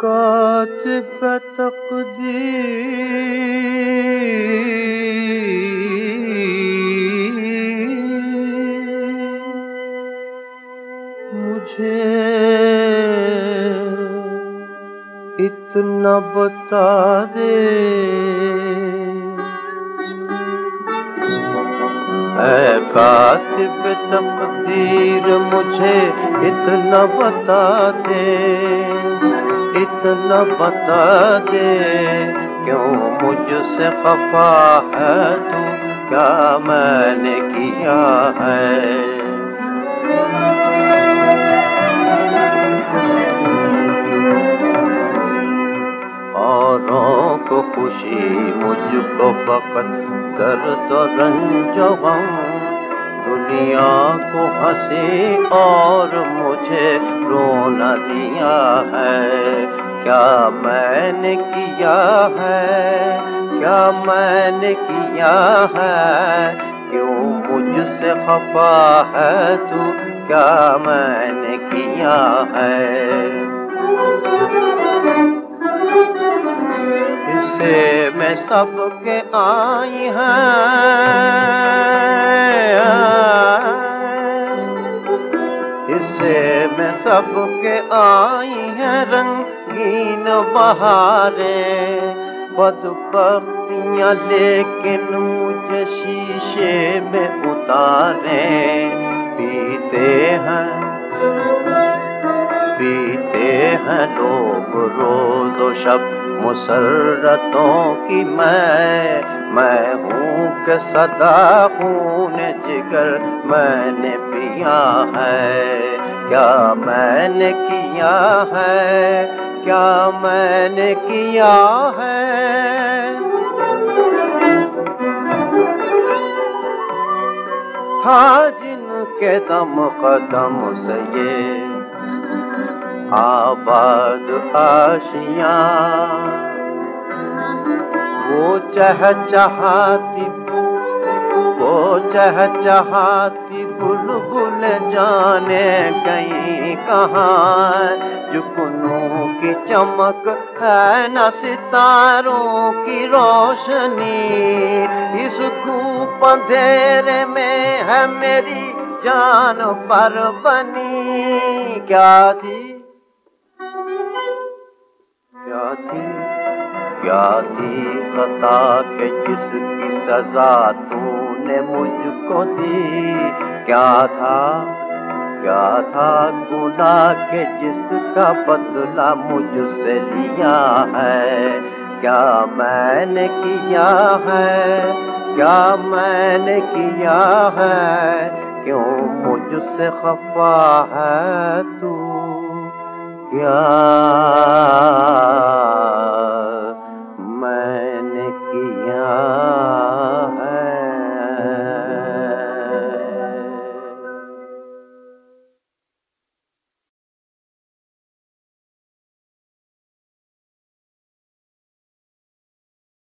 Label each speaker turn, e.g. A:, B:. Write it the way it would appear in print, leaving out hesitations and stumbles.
A: कातिब तकदीर मुझे इतना बता दे, ऐ कातिब तकदीर मुझे इतना बता दे, इतना बता दे, क्यों मुझसे खफा है तू, क्या मैंने किया है। औरों को खुशी मुझको फकत दर्द और रंज गम, दुनिया को हंसी और मुझे रोना दिया है। क्या मैंने किया है, क्या मैंने किया है, क्यों मुझसे खफा है तू, क्या मैंने किया है। इसे मैं सबके आई हैं, इसे मैं सबके आई हैं रंगीन बहारें, बदबख्तियाँ लेकिन मुझे शीशे में उतारें। पीते हैं लोग रोज व शब मुसर्रतों की, मैं हूँ कि सदा खून जिगर मैंने पिया है। क्या मैंने किया है, क्या मैंने किया है। था जिनके दम कदम से ये आबाद आशियाँ, वो चहचहाती बुलबुल जाने गई कहाँ। जुगनू की चमक है न सितारों की रोशनी, इस धूप अंधेरे में है मेरी जान पर बनी। क्या थी, क्या थी, क्या थी खता के जिसकी सजा तूने मुझको दी। क्या था गुनाह के जिसका बदला मुझसे लिया है। क्या मैंने किया है, क्या मैंने किया है, क्यों मुझसे खफा है तू, क्या